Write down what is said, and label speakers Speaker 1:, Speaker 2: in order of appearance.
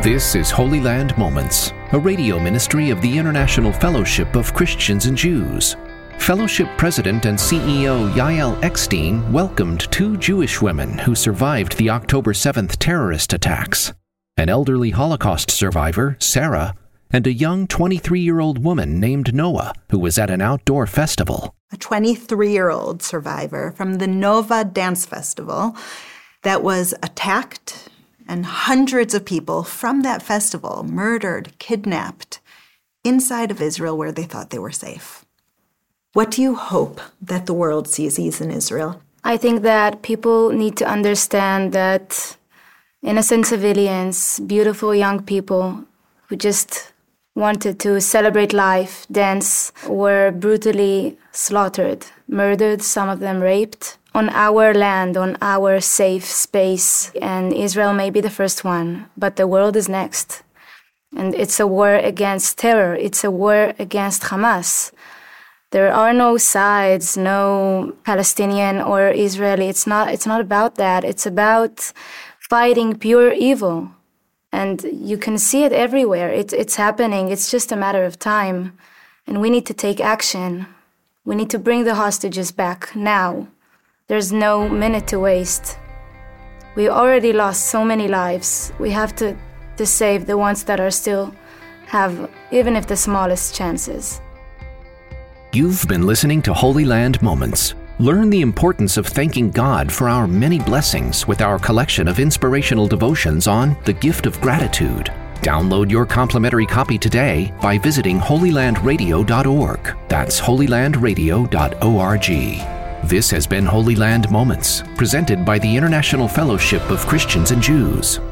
Speaker 1: This is Holy Land Moments, a radio ministry of the International Fellowship of Christians and Jews. Fellowship President and CEO Yael Eckstein welcomed two Jewish women who survived the October 7th terrorist attacks, an elderly Holocaust survivor, Sarah, and a young 23-year-old woman named Noah, who was at an outdoor festival.
Speaker 2: A 23-year-old survivor from the Nova Dance Festival that was attacked, and hundreds of people from that festival murdered, kidnapped, inside of Israel where they thought they were safe. What do you hope that the world sees in Israel?
Speaker 3: I think that people need to understand that innocent civilians, beautiful young people who just wanted to celebrate life, dance, were brutally slaughtered, murdered, some of them raped, on our land, on our safe space. And Israel may be the first one, but the world is next. And it's a war against terror. It's a war against Hamas. There are no sides, no Palestinian or Israeli. It's not about that. It's about fighting pure evil. And you can see it everywhere. It's happening. It's just a matter of time. And we need to take action. We need to bring the hostages back now. There's no minute to waste. We already lost so many lives. We have to save the ones that are still have, even if the smallest chances.
Speaker 1: You've been listening to Holy Land Moments. Learn the importance of thanking God for our many blessings with our collection of inspirational devotions on The Gift of Gratitude. Download your complimentary copy today by visiting holylandradio.org. That's holylandradio.org. This has been Holy Land Moments, presented by the International Fellowship of Christians and Jews.